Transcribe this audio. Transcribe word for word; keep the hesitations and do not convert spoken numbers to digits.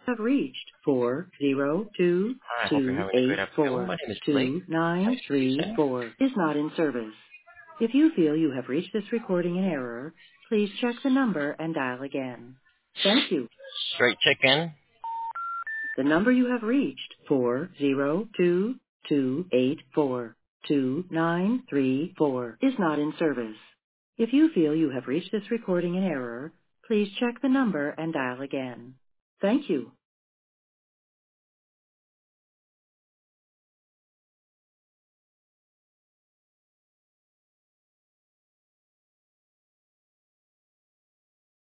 have reached four zero two Hi, I hope you're two having a great eight afternoon. My four name is Blake. two How nine are you three today? four is not in service. If you feel you have reached this recording in error, please check the number and dial again. Thank you. Straight chicken. The number you have reached, four zero two two eight four two nine three four, is not in service. If you feel you have reached this recording in error, please check the number and dial again. Thank you.